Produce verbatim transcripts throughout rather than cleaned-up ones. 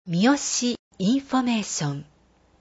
三好インフォメーション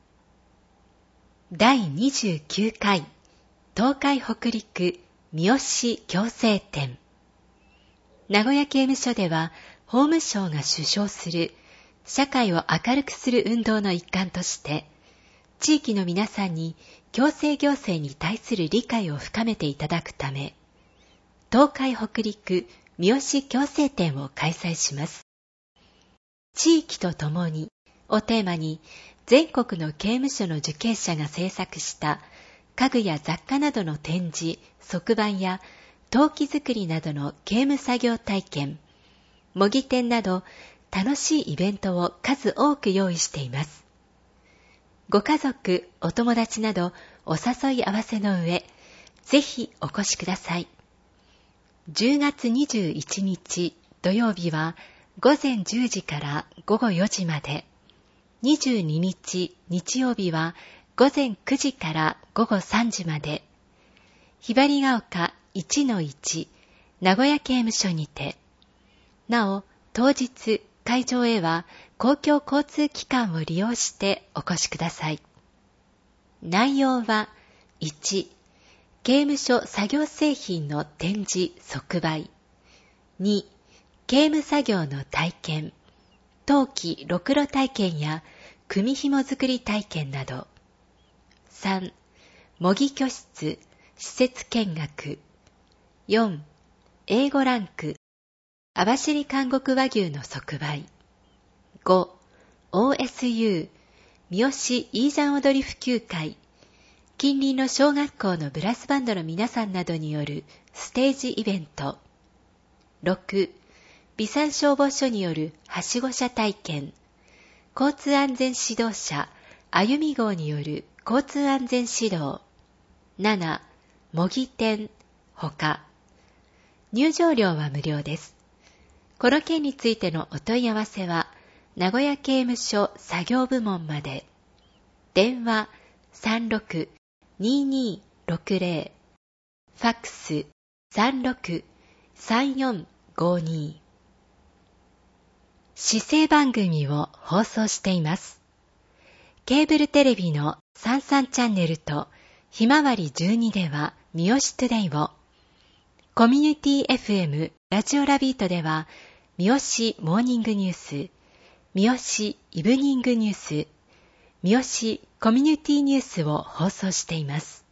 だいにじゅうきゅうかい東海北陸三好矯正展。名古屋刑務所では法務省が主唱する社会を明るくする運動の一環として地域の皆さんに矯正行政に対する理解を深めていただくため東海北陸三好矯正展を開催します。地域とともにをテーマに全国の刑務所の受刑者が制作した家具や雑貨などの展示、側版や陶器作りなどの刑務作業体験、模擬店など楽しいイベントを数多く用意しています。ご家族、お友達などお誘い合わせの上、ぜひお越しください。じゅうがつにじゅういちにち土曜日はごぜんじゅうじからごごよじまで、にじゅうににち日曜日はごぜんくじからごごさんじまで、ひばりが丘 いちのいち 名古屋刑務所にて、なお当日会場へは公共交通機関を利用してお越しください。内容はいち、刑務所作業製品の展示即売、に、刑務作業の体験、陶器ろくろ体験や組紐作り体験など、さん、模擬居室、施設見学、よん、英語ランク、網走監獄和牛の即売、ご、オーエスユー、三好イージャン踊り普及会、近隣の小学校のブラスバンドの皆さんなどによるステージイベント、ろく、備産消防署によるはしご車体験、交通安全指導車歩み号による交通安全指導、なな、模擬店、ほか。入場料は無料です。この件についてのお問い合わせは、名古屋刑務所作業部門まで。電話 さんろく にーにーろくぜろ、ファックス さんろく さんよんごに。市政番組を放送しています。ケーブルテレビのさんじゅうさんチャンネルとひまわりじゅうにでは三好トゥデイを、コミュニティ エフエム ラジオラビートでは三好モーニングニュース、三好イブニングニュース、三好コミュニティニュースを放送しています。